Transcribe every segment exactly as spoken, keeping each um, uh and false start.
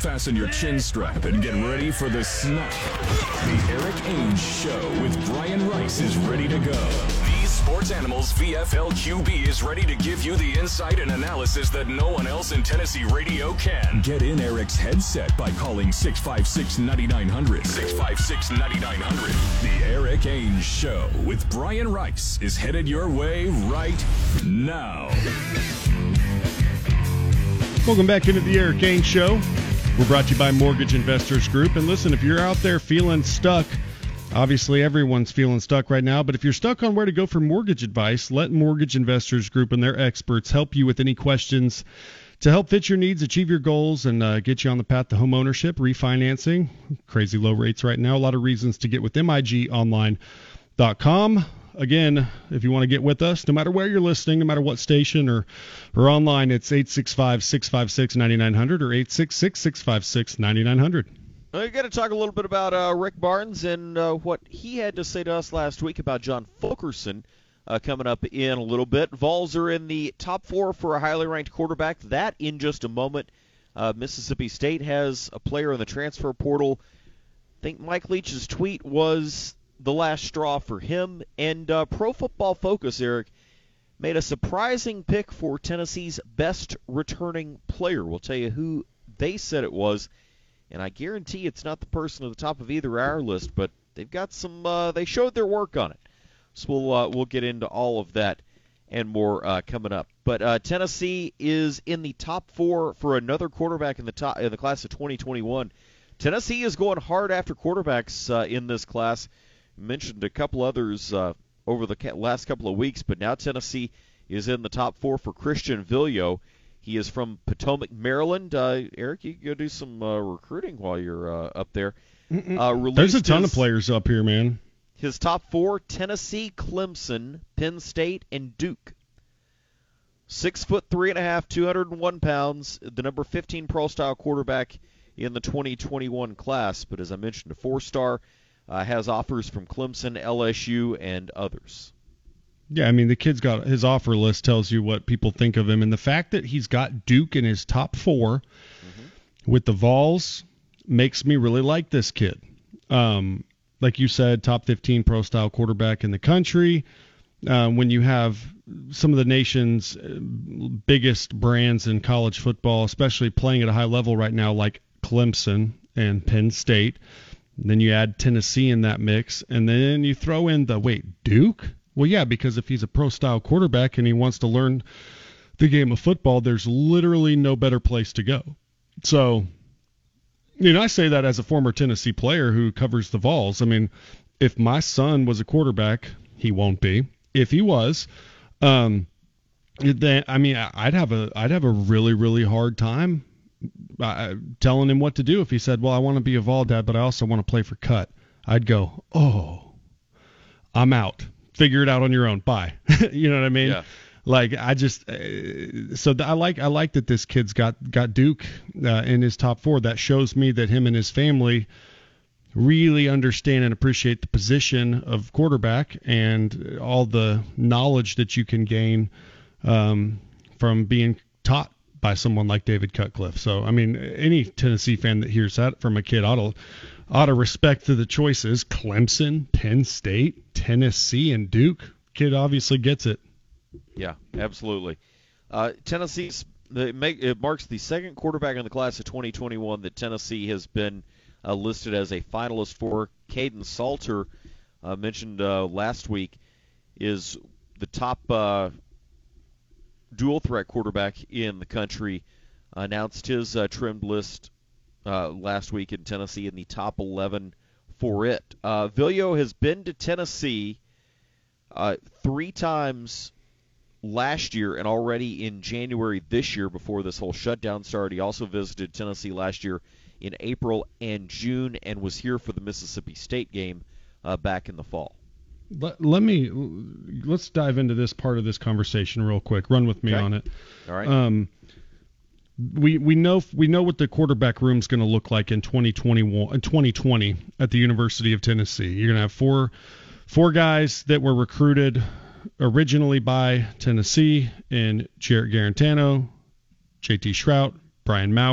Fasten your chin strap and get ready for the snap. The Eric Ainge Show with Brian Rice is ready to go. These Sports Animals V F L Q B is ready to give you the insight and analysis that no one else in Tennessee radio can. Get in Eric's headset by calling six five six, nine nine hundred. six five six, nine nine hundred. The Eric Ainge Show with Brian Rice is headed your way right now. Welcome back into the Eric Ainge Show. We're brought to you by Mortgage Investors Group. And listen, if you're out there feeling stuck, obviously everyone's feeling stuck right now, but if you're stuck on where to go for mortgage advice, let Mortgage Investors Group and their experts help you with any questions to help fit your needs, achieve your goals, and uh, get you on the path to home ownership, refinancing. Crazy low rates right now. A lot of reasons to get with M I G online dot com. Again, if you want to get with us, no matter where you're listening, no matter what station or, or online, it's eight six five, six five six, nine nine zero zero or eight six six, six five six, nine nine zero zero. Well, you got to talk a little bit about uh, Rick Barnes and uh, what he had to say to us last week about John Fulkerson uh, coming up in a little bit. Vols are in the top four for a highly ranked quarterback. That in just a moment. Uh, Mississippi State has a player in the transfer portal. I think Mike Leach's tweet was the last straw for him. And uh, Pro Football Focus, Eric, made a surprising pick for Tennessee's best returning player. We'll tell you who they said it was, and I guarantee it's not the person at the top of either our list, but they've got some, uh, they showed their work on it. So we'll, uh, we'll get into all of that and more uh, coming up. But uh, Tennessee is in the top four for another quarterback in the top in the class of twenty twenty-one. Tennessee is going hard after quarterbacks uh, in this class. Mentioned a couple others uh, over the last couple of weeks, but now Tennessee is in the top four for Christian Vilio. He is from Potomac, Maryland. Uh, Eric, you can go do some uh, recruiting while you're uh, up there. Uh, There's a ton his, of players up here, man. His top four, Tennessee, Clemson, Penn State, and Duke. Six foot three and a half, two hundred one pounds, the number fifteen pro-style quarterback in the twenty twenty-one class. But as I mentioned, a four-star. Uh, has offers from Clemson, L S U, and others. Yeah, I mean, the kid's got his offer list tells you what people think of him. And the fact that he's got Duke in his top four mm-hmm. with the Vols makes me really like this kid. Um, like you said, top fifteen pro-style quarterback in the country. Uh, when you have some of the nation's biggest brands in college football, especially playing at a high level right now, like Clemson and Penn State, then you add Tennessee in that mix, and then you throw in the, wait, Duke? Well, yeah, because if he's a pro-style quarterback and he wants to learn the game of football, there's literally no better place to go. So, you know, I say that as a former Tennessee player who covers the Vols. I mean, if my son was a quarterback, he won't be. If he was, um, then I mean, I'd have a I'd have a really really hard time Uh, telling him what to do. If he said, well, I want to be a Vol dad, but I also want to play for Cut, I'd go, oh, I'm out. Figure it out on your own. Bye. You know what I mean? Yeah. Like, I just, uh, so th- I like, I like that this kid's got, got Duke uh, in his top four. That shows me that him and his family really understand and appreciate the position of quarterback and all the knowledge that you can gain um, from being taught by someone like David Cutcliffe. So, I mean, any Tennessee fan that hears that from a kid ought to, ought to respect to the choices. Clemson, Penn State, Tennessee, and Duke. Kid obviously gets it. Yeah, absolutely. Uh, Tennessee's it, make, it marks the second quarterback in the class of twenty twenty-one that Tennessee has been uh, listed as a finalist for. Caden Salter, uh, mentioned uh, last week, is the top uh, dual threat quarterback in the country. Announced his uh, trimmed list uh, last week in Tennessee in the top eleven for it. Uh, Vilio has been to Tennessee uh, three times last year and already in January this year before this whole shutdown started. He also visited Tennessee last year in April and June and was here for the Mississippi State game uh, back in the fall. Let, let me let's dive into this part of this conversation real quick. Run with me okay. on it. All right. Um, we we know we know what the quarterback room is going to look like in twenty twenty-one, twenty twenty at the University of Tennessee. You're going to have four four guys that were recruited originally by Tennessee in Jarrett Garantano, J T Shrout, Brian Maurer,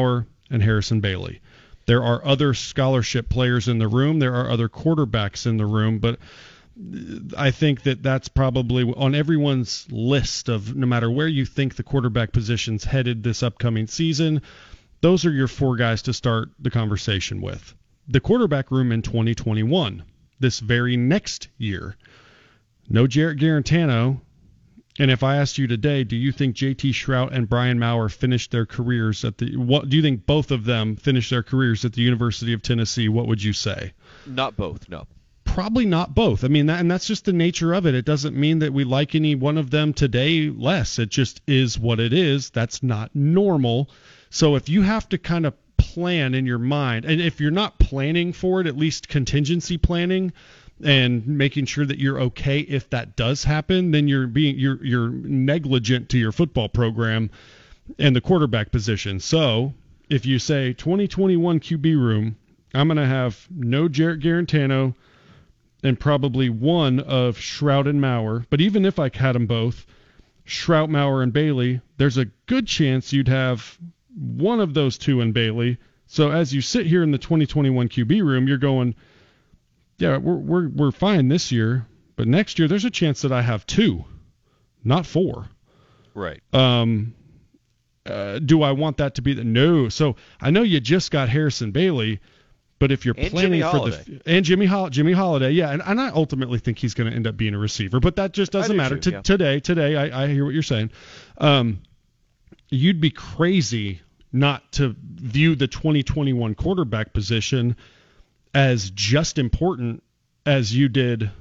and Harrison Bailey. There are other scholarship players in the room. There are other quarterbacks in the room, but I think that that's probably on everyone's list of no matter where you think the quarterback position's headed this upcoming season, those are your four guys to start the conversation with. The quarterback room in twenty twenty-one, this very next year, no Jarrett Guarantano. And if I asked you today, do you think J T Shrout and Brian Maurer finished their careers at the what do you think both of them finished their careers at the University of Tennessee? What would you say? Not both, no. Probably not both. I mean, that, and that's just the nature of it. It doesn't mean that we like any one of them today less. It just is what it is. That's not normal. So if you have to kind of plan in your mind, and if you're not planning for it, at least contingency planning, and making sure that you're okay if that does happen, then you're being you're you're negligent to your football program and the quarterback position. So if you say twenty twenty-one Q B room, I'm going to have no Jarrett Guarantano and probably one of Shrout and Maurer. But even if I had them both, Shrout, Maurer, and Bailey, there's a good chance you'd have one of those two in Bailey. So as you sit here in the twenty twenty-one Q B room, you're going, yeah, we're we're we're fine this year, but next year there's a chance that I have two, not four. Right. Um, uh, do I want that to be the no? So I know you just got Harrison Bailey, but if you're and planning Jimmy for Holiday. the and Jimmy Hol- Jimmy Holiday, yeah, and, and I ultimately think he's going to end up being a receiver, but that just doesn't do matter. too, T- yeah. Today, today, I, I hear what you're saying. Um, you'd be crazy not to view the twenty twenty-one quarterback position as just important as you did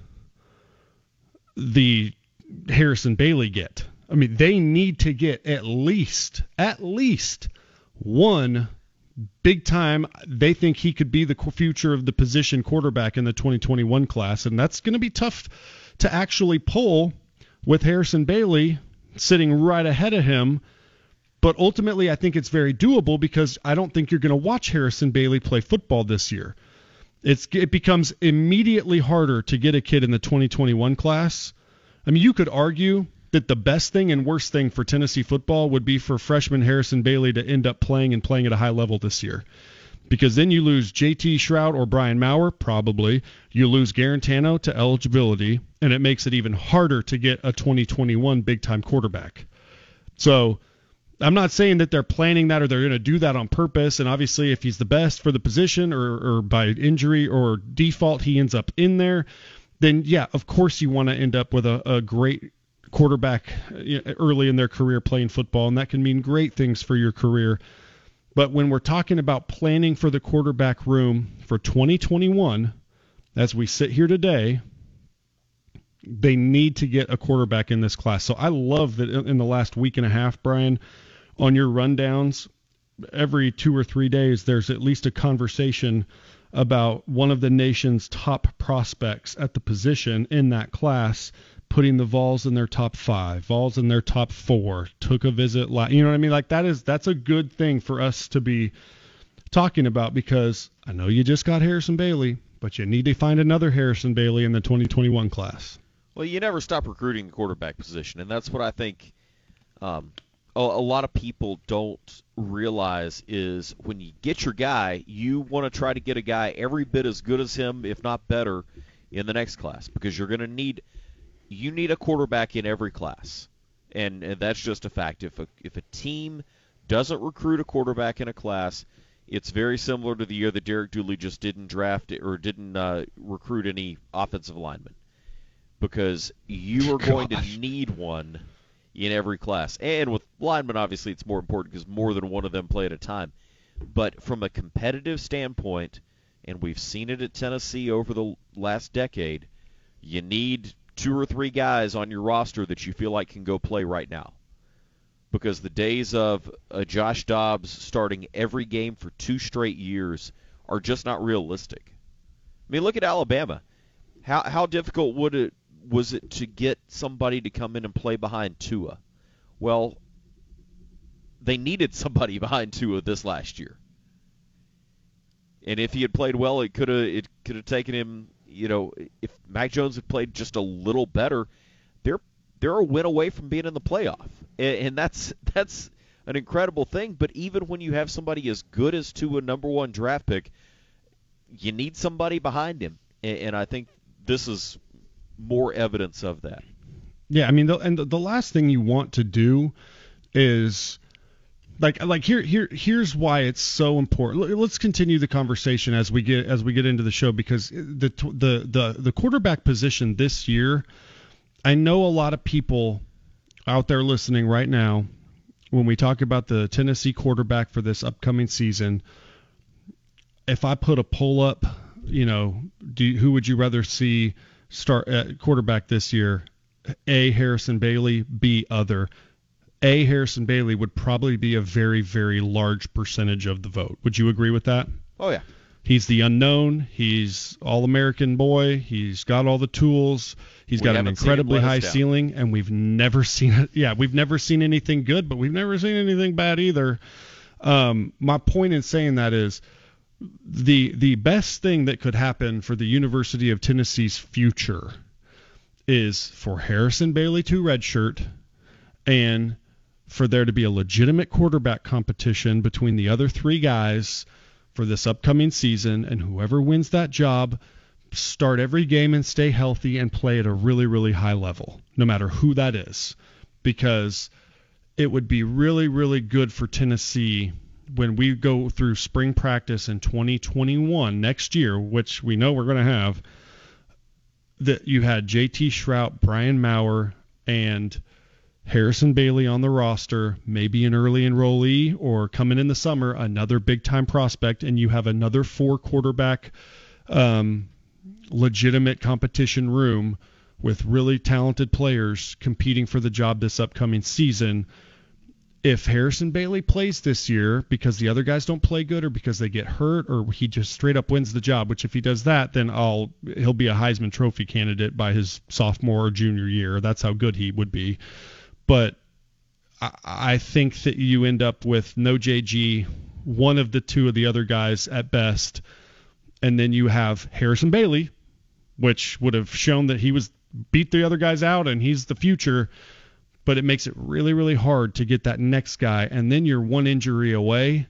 the Harrison Bailey get. I mean, they need to get at least, at least one big time. They think he could be the future of the position quarterback in the twenty twenty-one class, and that's going to be tough to actually pull with Harrison Bailey sitting right ahead of him. But ultimately, I think it's very doable because I don't think you're going to watch Harrison Bailey play football this year. It's it becomes immediately harder to get a kid in the twenty twenty-one class. I mean, you could argue that the best thing and worst thing for Tennessee football would be for freshman Harrison Bailey to end up playing and playing at a high level this year. Because then you lose J T Shrout or Brian Maurer, probably. You lose Guarantano to eligibility, and it makes it even harder to get a twenty twenty-one big-time quarterback. So I'm not saying that they're planning that or they're going to do that on purpose. And obviously, if he's the best for the position or, or by injury or default he ends up in there, then, yeah, of course you want to end up with a, a great quarterback early in their career playing football, and that can mean great things for your career. But when we're talking about planning for the quarterback room for twenty twenty-one, as we sit here today, they need to get a quarterback in this class. So I love that in the last week and a half, Brian, on your rundowns, every two or three days, there's at least a conversation about one of the nation's top prospects at the position in that class, putting the Vols in their top five, Vols in their top four, took a visit. You know what I mean? Like that is, that's a good thing for us to be talking about because I know you just got Harrison Bailey, but you need to find another Harrison Bailey in the twenty twenty-one class. Well, you never stop recruiting the quarterback position, and that's what I think um, a, a lot of people don't realize is when you get your guy, you want to try to get a guy every bit as good as him, if not better, in the next class because you're going to need you need a quarterback in every class, and, and that's just a fact. If a, if a team doesn't recruit a quarterback in a class, it's very similar to the year that Derek Dooley just didn't draft or didn't uh, recruit any offensive linemen. Because you are going Gosh. to need one in every class. And with linemen, obviously, it's more important because more than one of them play at a time. But from a competitive standpoint, and we've seen it at Tennessee over the last decade, you need two or three guys on your roster that you feel like can go play right now. Because the days of uh, Josh Dobbs starting every game for two straight years are just not realistic. I mean, look at Alabama. How how difficult would it was it to get somebody to come in and play behind Tua? Well, they needed somebody behind Tua this last year. And if he had played well, it could have it could have taken him, you know, if Mac Jones had played just a little better, they're they're a win away from being in the playoff. And, and that's that's an incredible thing. But even when you have somebody as good as to a number one draft pick, you need somebody behind him. And, and I think this is more evidence of that. Yeah, I mean, the, and the, the last thing you want to do is like like here here here's why it's so important. Let's continue the conversation as we get as we get into the show, because the the the the quarterback position this year, I know a lot of people out there listening right now, when we talk about the Tennessee quarterback for this upcoming season, if I put a poll up, you know, do you, who would you rather see start at quarterback this year? A, Harrison Bailey, B, other. A, Harrison Bailey would probably be a very, very large percentage of the vote. Would you agree with that? Oh, yeah. He's the unknown. He's all-American boy. He's got all the tools. He's We got an haven't seen him incredibly let us high down. ceiling, and we've never seen it. Yeah, we've never seen anything good, but we've never seen anything bad either. Um, my point in saying that is the the best thing that could happen for the University of Tennessee's future is for Harrison Bailey to redshirt and for there to be a legitimate quarterback competition between the other three guys for this upcoming season, and whoever wins that job, start every game and stay healthy and play at a really, really high level, no matter who that is, because it would be really, really good for Tennessee when we go through spring practice in twenty twenty-one next year, which we know we're going to have, that you had J T Shrout, Brian Maurer, and Harrison Bailey on the roster, maybe an early enrollee, or coming in the summer, another big-time prospect, and you have another four-quarterback um, legitimate competition room with really talented players competing for the job this upcoming season. If Harrison Bailey plays this year because the other guys don't play good or because they get hurt or he just straight up wins the job, which if he does that, then I'll he'll be a Heisman Trophy candidate by his sophomore or junior year. That's how good he would be. But I, I think that you end up with no J G, one of the two of the other guys at best, and then you have Harrison Bailey, which would have shown that he was beat the other guys out and he's the future, but it makes it really, really hard to get that next guy, and then you're one injury away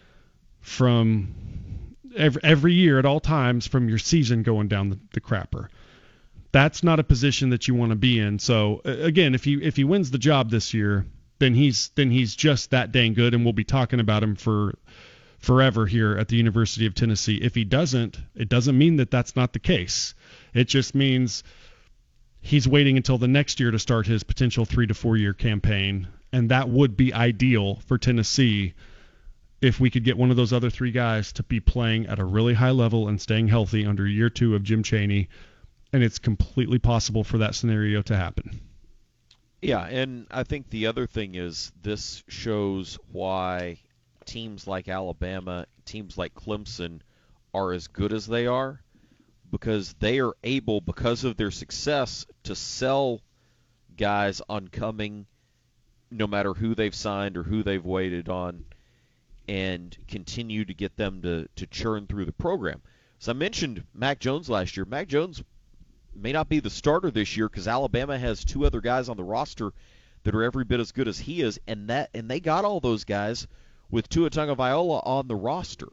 from every, every year at all times from your season going down the, the crapper. That's not a position that you want to be in. So again, if he if he wins the job this year, then he's then he's just that dang good, and we'll be talking about him for forever here at the University of Tennessee. If he doesn't, it doesn't mean that that's not the case. It just means he's waiting until the next year to start his potential three to four year campaign, and that would be ideal for Tennessee if we could get one of those other three guys to be playing at a really high level and staying healthy under year two of Jim Chaney. And it's completely possible for that scenario to happen. Yeah, and I think the other thing is this shows why teams like Alabama, teams like Clemson are as good as they are, because they are able, because of their success, to sell guys on coming no matter who they've signed or who they've waited on, and continue to get them to, to churn through the program. So I mentioned Mac Jones last year. Mac Jones may not be the starter this year because Alabama has two other guys on the roster that are every bit as good as he is, and that and they got all those guys with Tua Tagovailoa on the roster.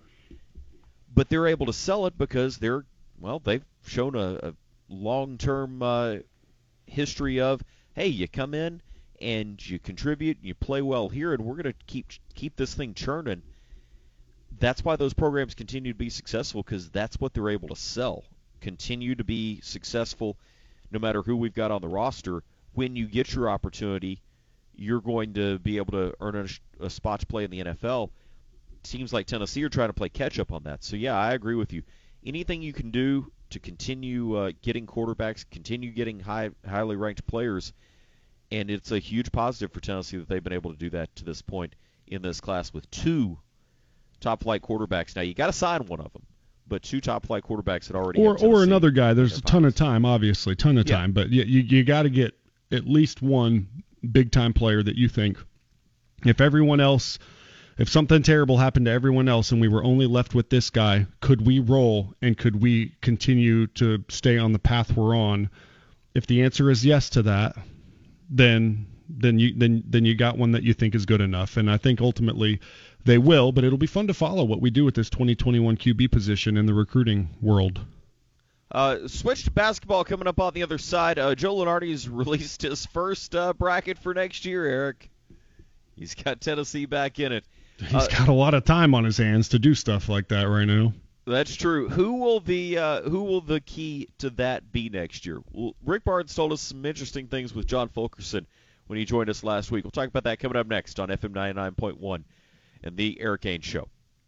But they're able to sell it because they're, well, they've shown a, a long-term uh, history of, hey, you come in and you contribute, and you play well here, and we're going to keep keep this thing churning. That's why those programs continue to be successful, because that's what they're able to sell. Continue to be successful no matter who we've got on the roster. When you get your opportunity, you're going to be able to earn a, a spot to play in the N F L. Teams like Tennessee are trying to play catch-up on that. So, yeah, I agree with you. Anything you can do to continue uh, getting quarterbacks, continue getting high, highly ranked players, and it's a huge positive for Tennessee that they've been able to do that to this point in this class with two top-flight quarterbacks. Now, you got to sign one of them. But two top-flight quarterbacks had already or or another guy. There's a ton pockets. of time, obviously, ton of Yeah. time. But you you, you got to get at least one big-time player that you think, if everyone else, if something terrible happened to everyone else and we were only left with this guy, could we roll and could we continue to stay on the path we're on? If the answer is yes to that, then then you then then you got one that you think is good enough. And I think ultimately they will, but it'll be fun to follow what we do with this twenty twenty-one Q B position in the recruiting world. Uh, switch to basketball coming up on the other side. Uh, Joe Lunardi's released his first uh, bracket for next year, Eric. He's got Tennessee back in it. He's uh, got a lot of time on his hands to do stuff like that right now. That's true. Who will the uh, who will the key to that be next year? Well, Rick Barnes told us some interesting things with John Fulkerson when he joined us last week. We'll talk about that coming up next on F M ninety-nine point one and the Eric Ainge Show.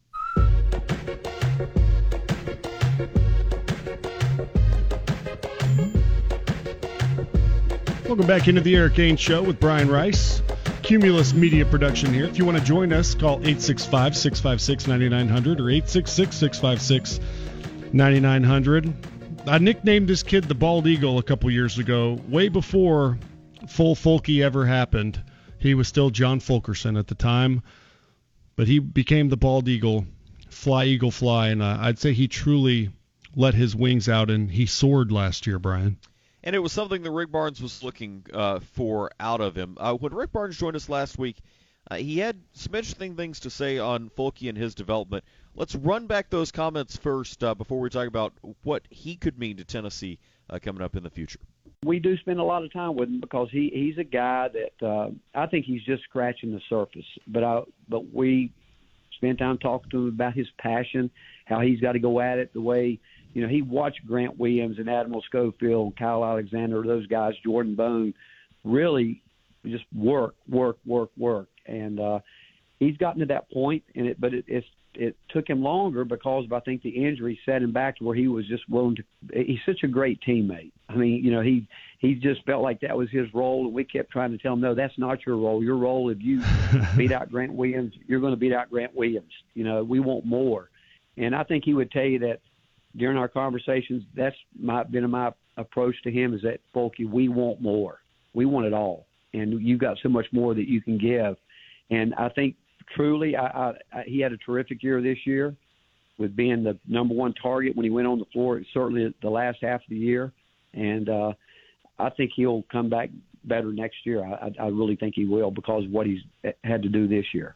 Welcome back into the Eric Ainge Show with Brian Rice. Cumulus Media Production here. If you want to join us, call eight six five, six five six, nine nine zero zero or eight six six, six five six, nine nine zero zero. I nicknamed this kid the Bald Eagle a couple years ago, way before Full Fulky ever happened. He was still John Fulkerson at the time, but he became the Bald Eagle, fly, eagle, fly, and uh, I'd say he truly let his wings out, and he soared last year, Brian. And it was something that Rick Barnes was looking uh, for out of him. Uh, when Rick Barnes joined us last week, uh, he had some interesting things to say on Fulky and his development. Let's run back those comments first uh, before we talk about what he could mean to Tennessee uh, coming up in the future. We do spend a lot of time with him because he, he's a guy that uh, I think he's just scratching the surface. But I, but we spend time talking to him about his passion, how he's got to go at it the way – you know, he watched Grant Williams and Admiral Schofield, Kyle Alexander, those guys, Jordan Bone, really just work, work, work, work. And uh, he's gotten to that point, and it, but it, it's, it took him longer because of, I think, the injury set him back to where he was just willing to – he's such a great teammate. I mean, you know, he, he just felt like that was his role, and we kept trying to tell him, no, that's not your role. Your role, if you beat out Grant Williams, you're going to beat out Grant Williams. You know, we want more. And I think he would tell you that, during our conversations, that's my, been my approach to him is that, Fulky, we want more. We want it all. And you've got so much more that you can give. And I think truly I, I, I, he had a terrific year this year with being the number one target when he went on the floor, certainly the last half of the year. And uh, I think he'll come back better next year. I, I really think he will because of what he's had to do this year.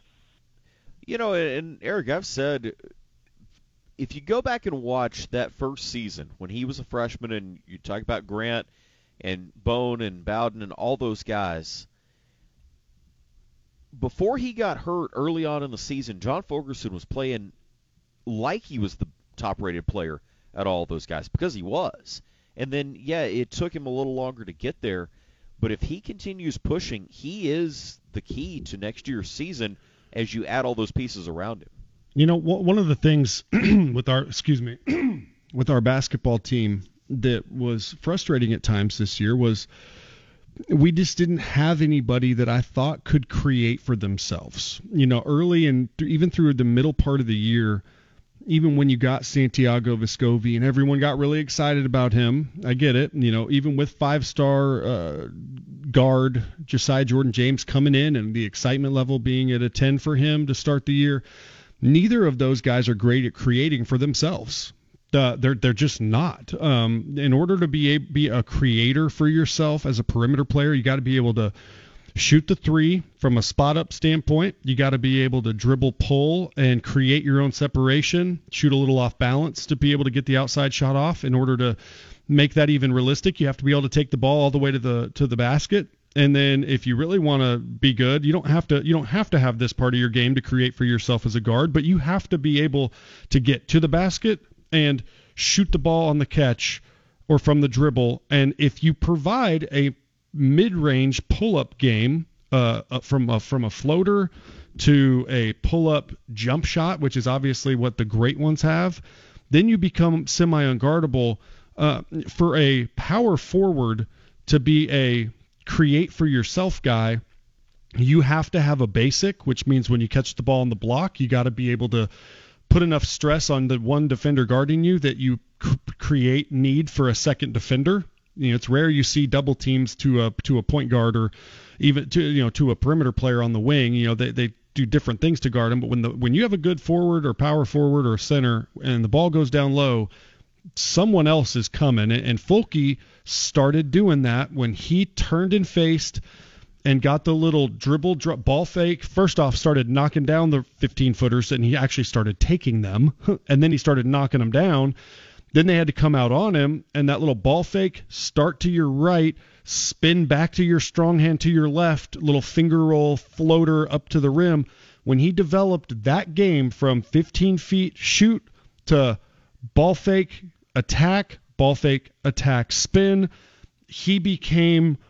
You know, and Eric, I've said – if you go back and watch that first season when he was a freshman and you talk about Grant and Bone and Bowden and all those guys, before he got hurt early on in the season, John Fulkerson was playing like he was the top-rated player at all those guys because he was. And then, yeah, it took him a little longer to get there, but if he continues pushing, he is the key to next year's season as you add all those pieces around him. You know, one of the things with our excuse me with our basketball team that was frustrating at times this year was we just didn't have anybody that I thought could create for themselves. You know, early and th- even through the middle part of the year, even when you got Santiago Vescovi and everyone got really excited about him, I get it. You know, even with five-star uh, guard Josiah Jordan-James coming in and the excitement level being at a ten for him to start the year, neither of those guys are great at creating for themselves. Uh, they're they're just not. Um, in order to be a, be a creator for yourself as a perimeter player, you got to be able to shoot the three from a spot-up standpoint. You got to be able to dribble, pull, and create your own separation, shoot a little off balance to be able to get the outside shot off. In order to make that even realistic, you have to be able to take the ball all the way to the to the basket. And then if you really want to be good, you don't have to you don't have to have this part of your game to create for yourself as a guard, but you have to be able to get to the basket and shoot the ball on the catch or from the dribble. And if you provide a mid-range pull-up game uh, from a, from a floater to a pull-up jump shot, which is obviously what the great ones have, then you become semi-unguardable. Uh, for a power forward to be a create for yourself guy, you have to have a basic, which means when you catch the ball on the block, you got to be able to put enough stress on the one defender guarding you that you c- create need for a second defender. You know, it's rare you see double teams to a to a point guard or even to you know to a perimeter player on the wing. You know, they they do different things to guard him, but when the when you have a good forward or power forward or center and the ball goes down low, someone else is coming. And Fulky started doing that when he turned and faced and got the little dribble dr- ball fake. First off, started knocking down the fifteen-footers, and he actually started taking them, and then he started knocking them down. Then they had to come out on him, and that little ball fake, start to your right, spin back to your strong hand to your left, little finger roll floater up to the rim. When he developed that game from fifteen feet shoot to ball fake, attack, ball fake, attack, spin, he became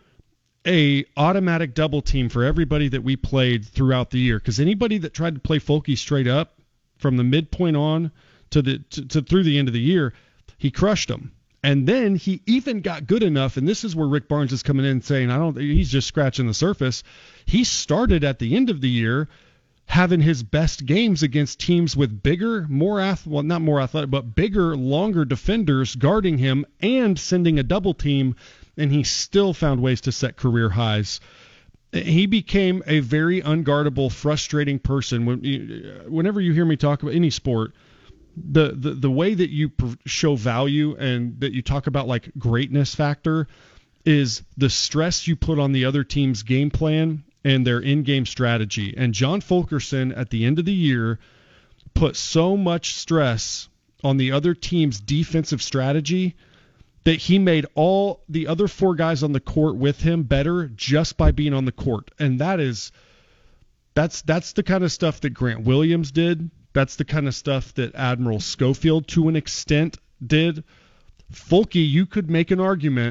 a automatic double team for everybody that we played throughout the year. Because anybody that tried to play Folky straight up from the midpoint on to the to, to through the end of the year, he crushed them. And then he even got good enough, and this is where Rick Barnes is coming in and saying, I don't, he's just scratching the surface. He started at the end of the year having his best games against teams with bigger, more ath- well, not more athletic, but bigger, longer defenders guarding him and sending a double team, and he still found ways to set career highs. He became a very unguardable, frustrating person. When, whenever you hear me talk about any sport, the, the, the way that you show value and that you talk about like greatness factor is the stress you put on the other team's game plan and their in-game strategy. And John Fulkerson at the end of the year put so much stress on the other team's defensive strategy that he made all the other four guys on the court with him better just by being on the court. And that is that's that's the kind of stuff that Grant Williams did. That's the kind of stuff that Admiral Schofield to an extent did. Fulky, you could make an argument,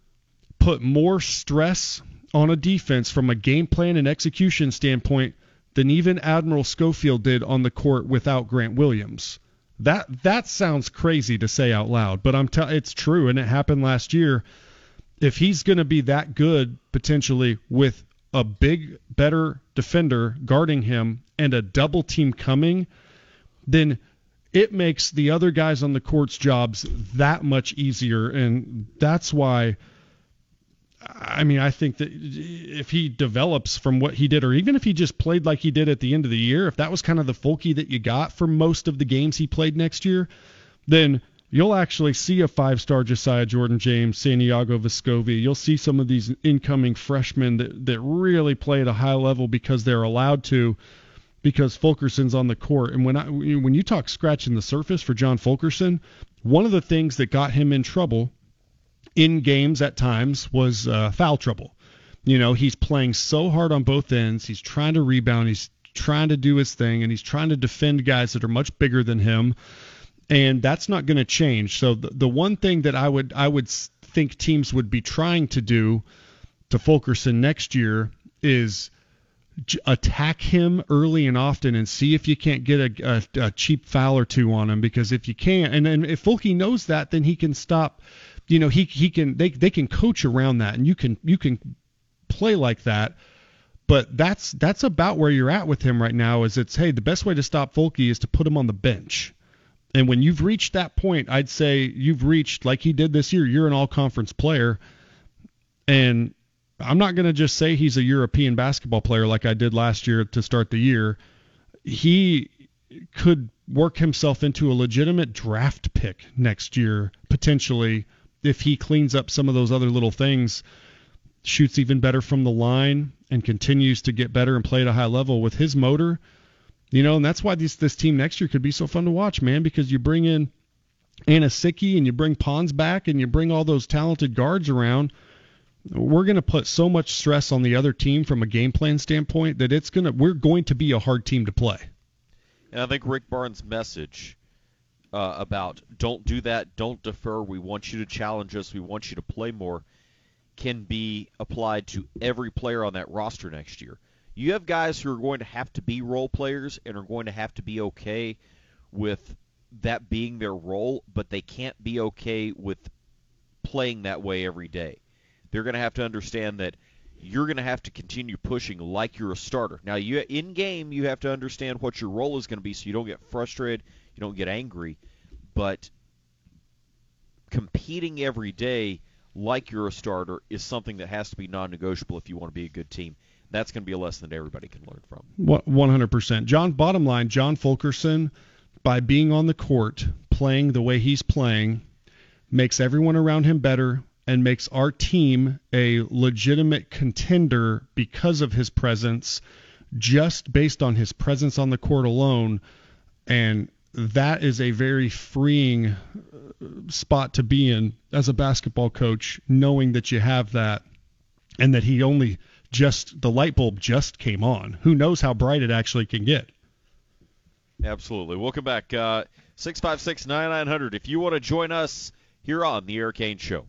put more stress on a defense from a game plan and execution standpoint than even Admiral Schofield did on the court without Grant Williams. That that sounds crazy to say out loud, but I'm t- it's true, and it happened last year. If he's going to be that good potentially with a big, better defender guarding him and a double team coming, then it makes the other guys on the court's jobs that much easier, and that's why I mean, I think that if he develops from what he did, or even if he just played like he did at the end of the year, if that was kind of the Fulky that you got for most of the games he played next year, then you'll actually see a five-star Josiah Jordan-James, Santiago Vescovi. You'll see some of these incoming freshmen that, that really play at a high level because they're allowed to, because Fulkerson's on the court. And when I, when you talk scratching the surface for John Fulkerson, one of the things that got him in trouble in games at times was uh, foul trouble. You know, he's playing so hard on both ends. He's trying to rebound. He's trying to do his thing, and he's trying to defend guys that are much bigger than him. And that's not going to change. So the, the one thing that I would I would think teams would be trying to do to Fulkerson next year is j- attack him early and often and see if you can't get a, a, a cheap foul or two on him. Because if you can't, and then if Fulky knows that, then he can stop. You know, he he can they they can coach around that, and you can you can play like that. But that's that's about where you're at with him right now. Is it's hey, the best way to stop Fulky is to put him on the bench. And when you've reached that point, I'd say you've reached, like he did this year, you're an all-conference player. And I'm not going to just say he's a European basketball player like I did last year to start the year. He could work himself into a legitimate draft pick next year, potentially, if he cleans up some of those other little things, shoots even better from the line, and continues to get better and play at a high level with his motor. You know, and that's why this this team next year could be so fun to watch, man, because you bring in Anasicki and you bring Pons back and you bring all those talented guards around. We're going to put so much stress on the other team from a game plan standpoint that it's going to we're going to be a hard team to play. And I think Rick Barnes' message uh, about don't do that, don't defer, we want you to challenge us, we want you to play more, can be applied to every player on that roster next year. You have guys who are going to have to be role players and are going to have to be okay with that being their role, but they can't be okay with playing that way every day. They're going to have to understand that you're going to have to continue pushing like you're a starter. Now, you in game, you have to understand what your role is going to be so you don't get frustrated, you don't get angry, but competing every day like you're a starter is something that has to be non-negotiable if you want to be a good team. That's going to be a lesson that everybody can learn from. one hundred percent. John, bottom line, John Fulkerson, by being on the court, playing the way he's playing, makes everyone around him better and makes our team a legitimate contender because of his presence, just based on his presence on the court alone. And that is a very freeing spot to be in as a basketball coach, knowing that you have that and that he only just, the light bulb just came on. Who knows how bright it actually can get. Absolutely. Welcome back. Uh, six five six, nine nine hundred if you want to join us here on the Eric Ainge Show.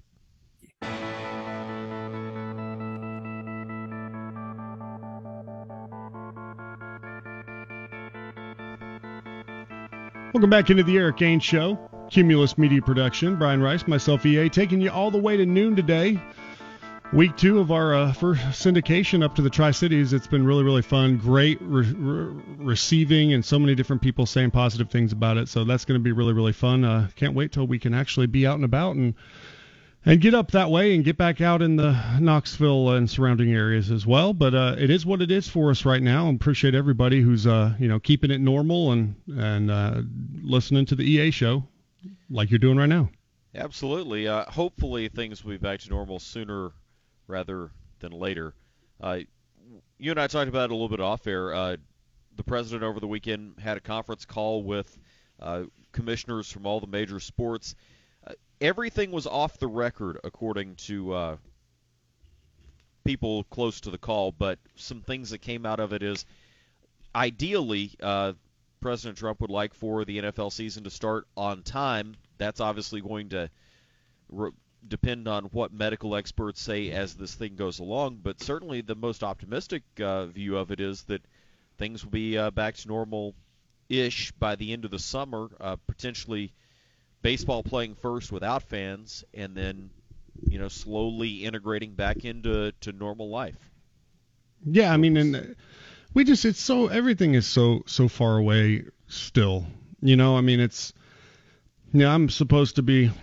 Welcome back into the Eric Ainge Show. Cumulus Media Production. Brian Rice, myself, E A, taking you all the way to noon today. Week two of our uh, first syndication up to the Tri-Cities. It's been really, really fun. Great re- re- receiving and so many different people saying positive things about it. So that's going to be really, really fun. Uh, can't wait till we can actually be out and about and and get up that way and get back out in the Knoxville and surrounding areas as well. But uh, it is what it is for us right now. I appreciate everybody who's uh, you know keeping it normal and and uh, listening to the E A show like you're doing right now. Absolutely. Uh, hopefully things will be back to normal sooner rather than later. Uh, you and I talked about it a little bit off air. Uh, the president over the weekend had a conference call with uh, commissioners from all the major sports. Uh, everything was off the record, according to uh, people close to the call, but some things that came out of it is, ideally, uh, President Trump would like for the N F L season to start on time. That's obviously going to re- depend on what medical experts say as this thing goes along, but certainly the most optimistic uh, view of it is that things will be uh, back to normal-ish by the end of the summer, uh, potentially baseball playing first without fans, and then, you know, slowly integrating back into to normal life. Yeah, I mean, and we just, it's so, everything is so, so far away still. You know, I mean, it's, you know, I'm supposed to be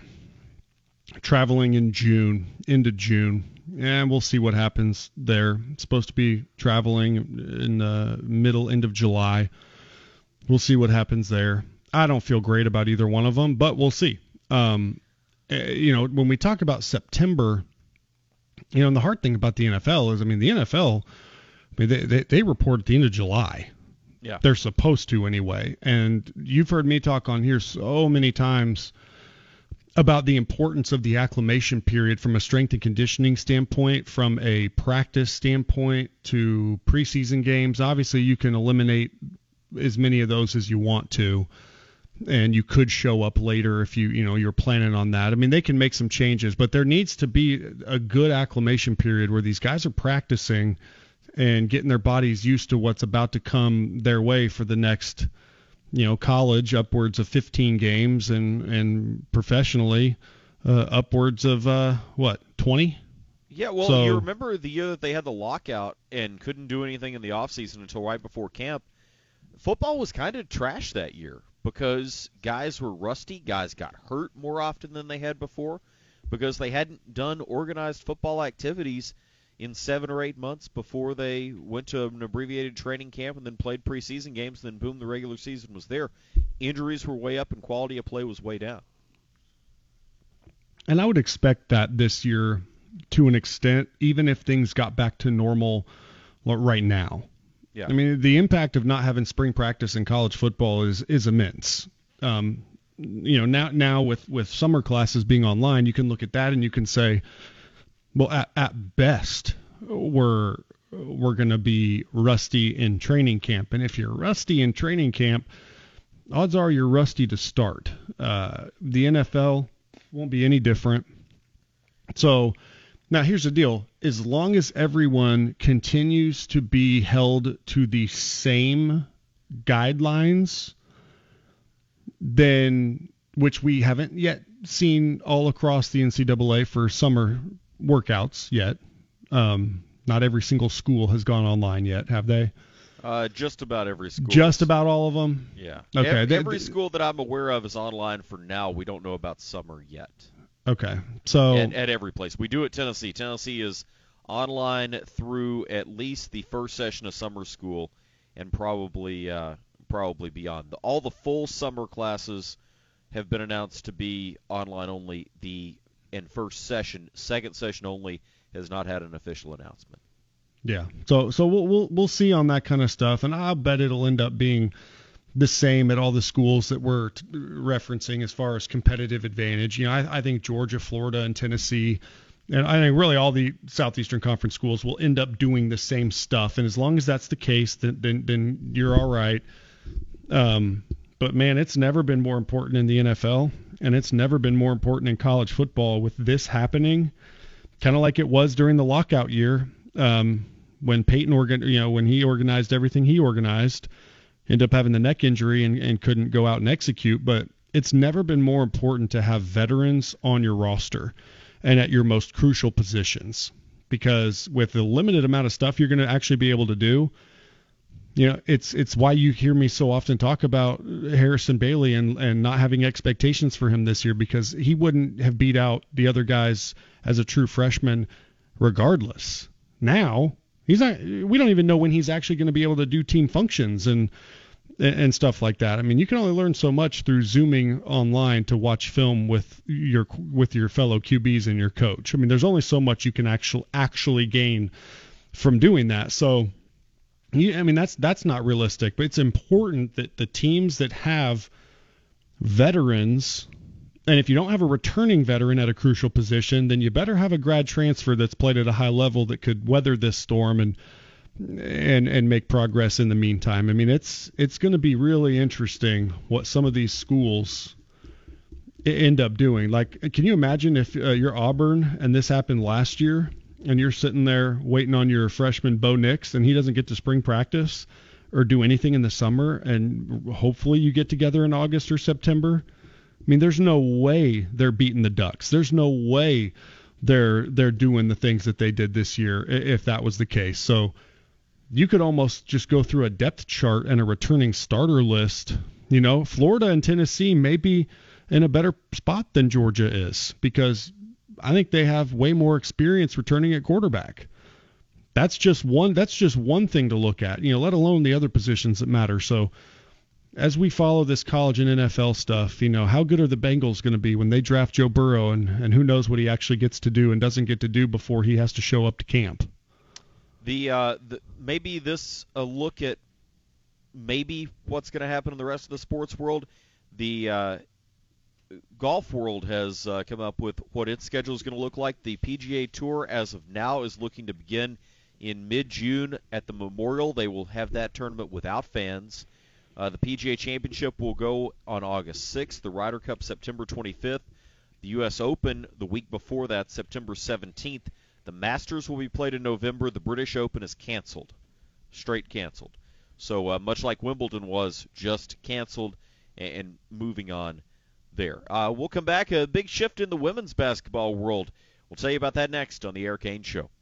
traveling in June, into June, and we'll see what happens there. It's supposed to be traveling in the middle, end of July. We'll see what happens there. I don't feel great about either one of them, but we'll see. Um, you know, when we talk about September, you know, and the hard thing about the N F L is, I mean, the N F L, I mean, they, they, they report at the end of July. Yeah. They're supposed to anyway. And you've heard me talk on here so many times about the importance of the acclimation period from a strength and conditioning standpoint, from a practice standpoint to preseason games. Obviously, you can eliminate as many of those as you want to, and you could show up later if you, you know, you're planning on that. I mean, they can make some changes, but there needs to be a good acclimation period where these guys are practicing and getting their bodies used to what's about to come their way for the next, you know, college, upwards of fifteen games, and, and professionally, uh, upwards of, uh, what, twenty? Yeah, well, So- you remember the year that they had the lockout and couldn't do anything in the offseason until right before camp. Football was kind of trash that year because guys were rusty, guys got hurt more often than they had before because they hadn't done organized football activities in seven or eight months before they went to an abbreviated training camp and then played preseason games, and then boom, the regular season was there. Injuries were way up and quality of play was way down. And I would expect that this year to an extent, even if things got back to normal right now. Yeah. I mean, the impact of not having spring practice in college football is is immense. Um, you know, now now with, with summer classes being online, you can look at that and you can say, well, at, at best, we're we're going to be rusty in training camp. And if you're rusty in training camp, odds are you're rusty to start. Uh, the N F L won't be any different. So now here's the deal. As long as everyone continues to be held to the same guidelines, then, which we haven't yet seen all across the N C double A for summer workouts yet. Um, not every single school has gone online yet, have they? Uh, just about every school. Just about all of them? Yeah. Okay. Every, They- every they- school that I'm aware of is online for now. We don't know about summer yet. Okay. So At, at every place. We do at Tennessee. Tennessee is online through at least the first session of summer school and probably uh, probably beyond. All the full summer classes have been announced to be online only. The and first session. Second session only has not had an official announcement. Yeah. So so we'll we'll we'll see on that kind of stuff, and I'll bet it'll end up being the same at all the schools that we're t- referencing as far as competitive advantage. You know, I, I think Georgia, Florida, and Tennessee, and I think really all the Southeastern Conference schools will end up doing the same stuff. And as long as that's the case, then then, then you're all right. Um, but man, it's never been more important in the N F L, and it's never been more important in college football with this happening, kind of like it was during the lockout year. Um, when Peyton organ, you know, when he organized everything he organized, ended up having the neck injury and, and couldn't go out and execute. But it's never been more important to have veterans on your roster and at your most crucial positions, because with the limited amount of stuff you're going to actually be able to do, you know, it's it's why you hear me so often talk about Harrison Bailey and, and not having expectations for him this year, because he wouldn't have beat out the other guys as a true freshman regardless. Now he's not. We don't even know when he's actually going to be able to do team functions and and stuff like that. I mean, you can only learn so much through Zooming online to watch film with your with your fellow Q Bs and your coach. I mean, there's only so much you can actually actually gain from doing that. So, you, I mean, that's that's not realistic. But it's important that the teams that have veterans, and if you don't have a returning veteran at a crucial position, then you better have a grad transfer that's played at a high level that could weather this storm and and and make progress in the meantime. I mean, it's it's going to be really interesting what some of these schools end up doing. Like, can you imagine if uh, you're Auburn and this happened last year and you're sitting there waiting on your freshman Bo Nix and he doesn't get to spring practice or do anything in the summer, and hopefully you get together in August or September? I mean, there's no way they're beating the Ducks. There's no way they're they're doing the things that they did this year if that was the case. So you could almost just go through a depth chart and a returning starter list. You know, Florida and Tennessee may be in a better spot than Georgia is, because I think they have way more experience returning at quarterback. That's just one that's just one thing to look at, you know, let alone the other positions that matter. So as we follow this college and N F L stuff, you know, how good are the Bengals going to be when they draft Joe Burrow, and, and who knows what he actually gets to do and doesn't get to do before he has to show up to camp? The, uh, the maybe this a look at maybe what's going to happen in the rest of the sports world. The uh, golf world has uh, come up with what its schedule is going to look like. The P G A Tour, as of now, is looking to begin in mid-June at the Memorial. They will have that tournament without fans. Uh, the P G A Championship will go on August sixth. The Ryder Cup September twenty-fifth. The U S Open the week before that, September seventeenth. The Masters will be played in November. The British Open is canceled, straight canceled. So uh, much like Wimbledon was, just canceled and, and moving on there. Uh, we'll come back. A big shift in the women's basketball world. We'll tell you about that next on the Eric Ainge Show.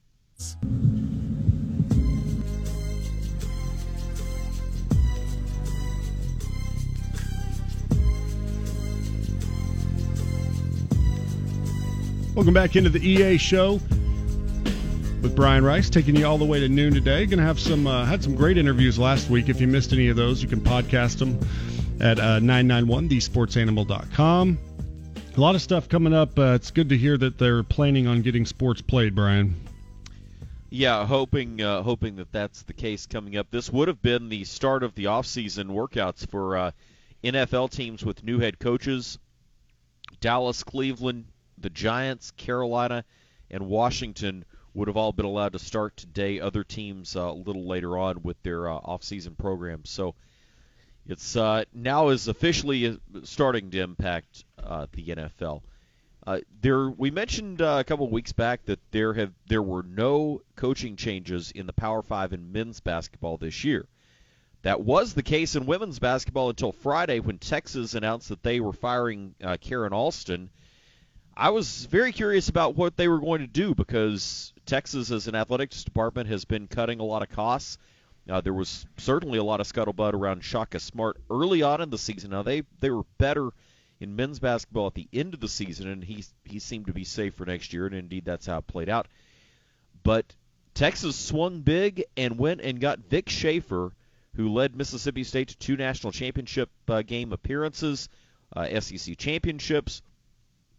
Welcome back into the E A Show with Brian Rice, taking you all the way to noon today. Going to have some, uh, had some great interviews last week. If you missed any of those, you can podcast them at uh, nine nine one the sports animal dot com. A lot of stuff coming up. Uh, it's good to hear that they're planning on getting sports played, Brian. Yeah, hoping uh, hoping that that's the case coming up. This would have been the start of the offseason workouts for uh, N F L teams with new head coaches. Dallas, Cleveland, the Giants, Carolina, and Washington would have all been allowed to start today. Other teams uh, a little later on with their uh, off-season programs. So it's uh, now is officially starting to impact uh, the N F L. Uh, there, we mentioned uh, a couple of weeks back that there have there were no coaching changes in the Power Five in men's basketball this year. That was the case in women's basketball until Friday, when Texas announced that they were firing uh, Karen Alston. I was very curious about what they were going to do, because Texas, as an athletics department, has been cutting a lot of costs. Uh, there was certainly a lot of scuttlebutt around Shaka Smart early on in the season. Now, they, they were better in men's basketball at the end of the season, and he, he seemed to be safe for next year, and indeed that's how it played out. But Texas swung big and went and got Vic Schaefer, who led Mississippi State to two national championship uh, game appearances, uh, S E C championships.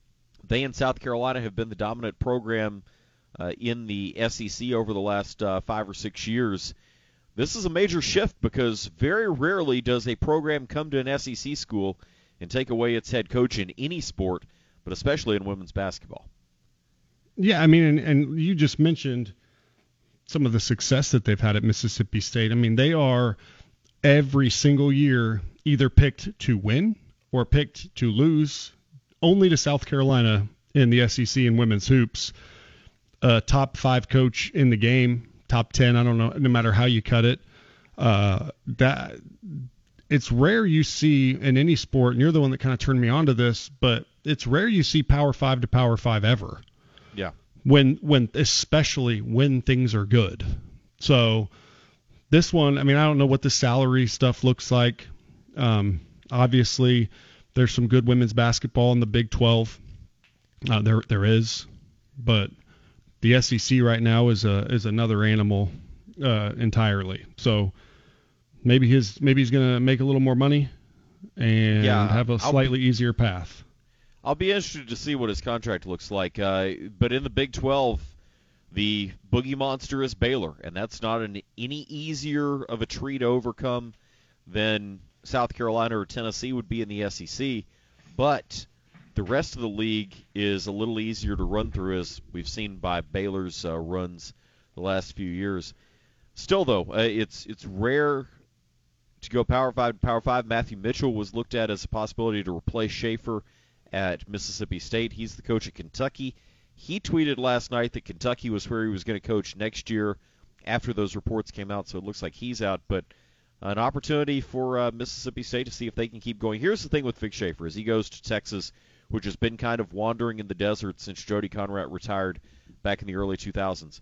they in South Carolina have been the dominant program uh, in the S E C over the last uh, five or six years. This is a major shift because very rarely does a program come to an S E C school and take away its head coach in any sport, but especially in women's basketball. Yeah, I mean, and, and you just mentioned some of the success that they've had at Mississippi State. I mean, they are every single year either picked to win or picked to lose, only to South Carolina in the S E C in women's hoops. Uh, top five coach in the game, top ten, I don't know, no matter how you cut it. Uh, that it's rare you see in any sport, and you're the one that kind of turned me on to this, but it's rare you see Power Five to Power Five ever. Yeah. When when especially when things are good. So this one, I mean, I don't know what the salary stuff looks like. Um, obviously, there's some good women's basketball in the Big twelve. Uh, there there is, but the S E C right now is a is another animal uh, entirely. So maybe his maybe he's gonna make a little more money and yeah, have a I'll slightly be, easier path. I'll be interested to see what his contract looks like. Uh, but in the Big twelve, the Boogie Monster is Baylor, and that's not an, any easier of a tree to overcome than South Carolina or Tennessee would be in the S E C. But the rest of the league is a little easier to run through, as we've seen by Baylor's uh, runs the last few years. Still, though, uh, it's it's rare to go Power Five to Power Five. Matthew Mitchell was looked at as a possibility to replace Schaefer at Mississippi State. He's the coach at Kentucky. He tweeted last night that Kentucky was where he was going to coach next year after those reports came out, so it looks like he's out. But an opportunity for uh, Mississippi State to see if they can keep going. Here's the thing with Vic Schaefer, is he goes to Texas, which has been kind of wandering in the desert since Jody Conrad retired back in the early two thousands.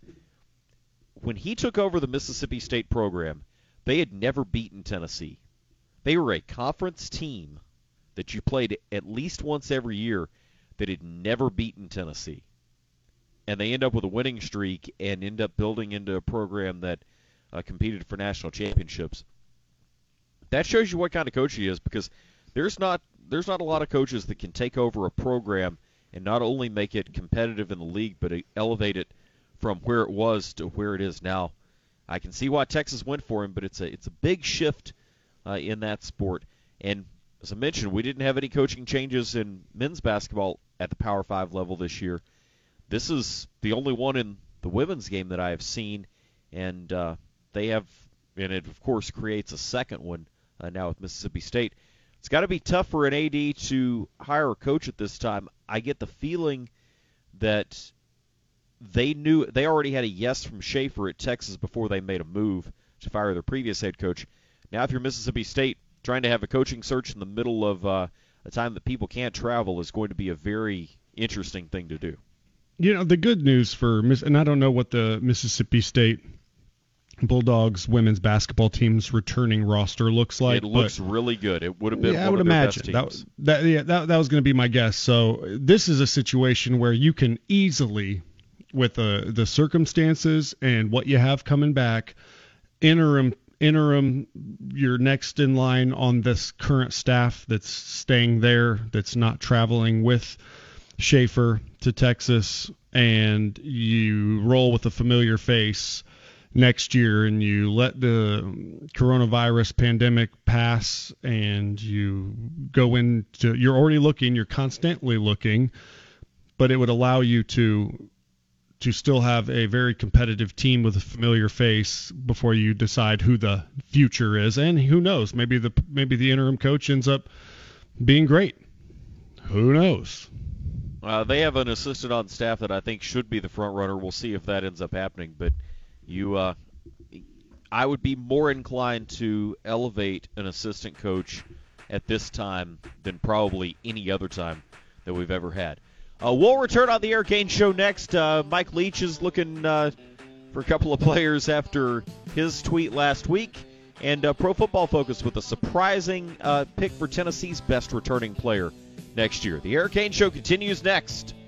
When he took over the Mississippi State program, they had never beaten Tennessee. They were a conference team that you played at least once every year that had never beaten Tennessee. And they end up with a winning streak and end up building into a program that uh, competed for national championships. That shows you what kind of coach he is, because there's not there's not a lot of coaches that can take over a program and not only make it competitive in the league, but elevate it from where it was to where it is now. I can see why Texas went for him, but it's a it's a big shift uh, in that sport. And as I mentioned, we didn't have any coaching changes in men's basketball at the Power Five level this year. This is the only one in the women's game that I have seen, and uh, they have, and it of course creates a second one uh, now with Mississippi State. It's got to be tough for an A D to hire a coach at this time. I get the feeling that they knew they already had a yes from Schaefer at Texas before they made a move to fire their previous head coach. Now, if you're Mississippi State, trying to have a coaching search in the middle of uh, a time that people can't travel is going to be a very interesting thing to do. You know, the good news for Miss, and I don't know what the Mississippi State Bulldogs women's basketball team's returning roster looks like. It looks really good. It would have been yeah, one I would of their imagine. best teams. That, that, yeah, that, that was going to be my guess. So this is a situation where you can easily, with uh, the circumstances and what you have coming back, interim interim you're next in line on this current staff that's staying there, that's not traveling with Schaefer to Texas, and you roll with a familiar face next year, and you let the coronavirus pandemic pass, and you go into, you're already looking, you're constantly looking, but it would allow you to to still have a very competitive team with a familiar face before you decide who the future is. And who knows, maybe the maybe the interim coach ends up being great. Who knows? Uh, they have an assistant on staff that I think should be the front runner. We'll see if that ends up happening. But you, uh, I would be more inclined to elevate an assistant coach at this time than probably any other time that we've ever had. Uh, we'll return on the Eric Ainge Show next. Uh, Mike Leach is looking uh, for a couple of players after his tweet last week. And uh, Pro Football Focus with a surprising uh, pick for Tennessee's best returning player next year. The Eric Ainge Show continues next